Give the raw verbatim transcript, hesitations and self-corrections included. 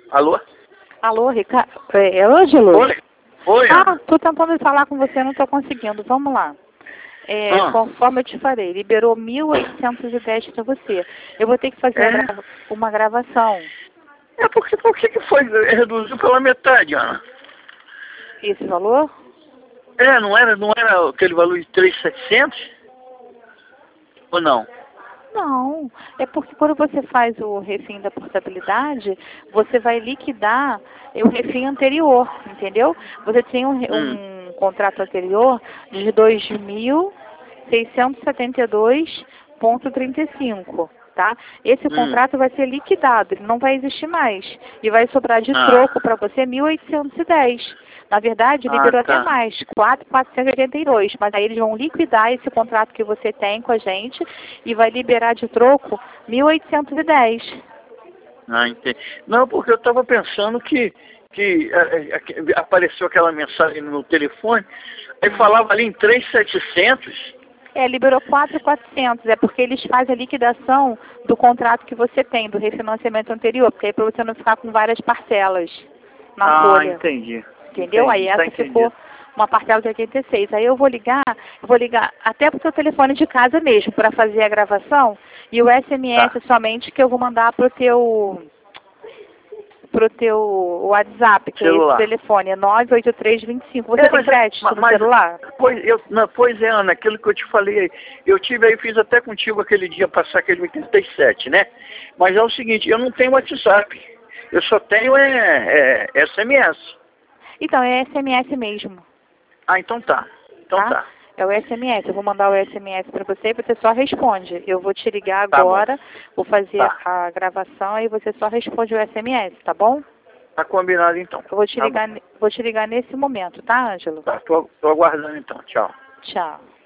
Alô? Alô, Ricardo? É Ângelo? Oi. Oi, Ah, Ana. tô tentando falar com você, não tô conseguindo. Vamos lá. É, Ah. Conforme eu te falei, liberou mil oitocentos e dez para você. Eu vou ter que fazer É. a grava- uma gravação. É porque por que que foi reduziu pela metade, Ana? Esse valor? É, não era, não era aquele valor de três mil e setecentos? Ou não? Não, é porque quando você faz o refim da portabilidade, você vai liquidar o refim anterior, entendeu? Você tem um, re- Hum. um contrato anterior de dois mil seiscentos e setenta e dois vírgula trinta e cinco, tá? Esse Hum. contrato vai ser liquidado, ele não vai existir mais. E vai sobrar de Ah. troco para você mil oitocentos e dez. Na verdade, Ah, liberou até tá. mais, quatro mil quatrocentos e oitenta e dois. Mas aí eles vão liquidar esse contrato que você tem com a gente e vai liberar de troco mil oitocentos e dez. Ah, entendi. Não, porque eu estava pensando que, que é, é, que apareceu aquela mensagem no meu telefone, aí falava ali em três mil e setecentos. É, liberou quatro mil e quatrocentos. É porque eles fazem a liquidação do contrato que você tem, do refinanciamento anterior, porque aí para você não ficar com várias parcelas na Ah, folha. entendi. Entendeu? Entendi, Aí tá essa ficou entendido. uma parcela de oitenta e seis. Aí eu vou ligar, eu vou ligar até pro teu telefone de casa mesmo para fazer a gravação e o S M S Tá, somente que eu vou mandar pro teu pro teu WhatsApp, que é esse celular. telefone, é nove oito três dois cinco. Você É, tem mas, crédito ma- no mas celular? pois, eu, não, pois é, Ana, aquilo que eu te falei, eu tive aí, fiz até contigo aquele dia passar aquele oitenta e sete, né? Mas é o seguinte, eu não tenho WhatsApp, eu só tenho é, é, S M S. Então, é S M S mesmo, Ah, então tá, então tá? tá, É o S M S. Eu vou mandar o S M S para você e você só responde. Eu vou te ligar tá bom, agora, vou fazer tá, a gravação e você só responde o S M S, tá bom? tá combinado então, Eu vou te tá bom, ligar, ne- vou te ligar nesse momento, tá, Ângelo? tá, tô, tô aguardando então, tchau. Tchau.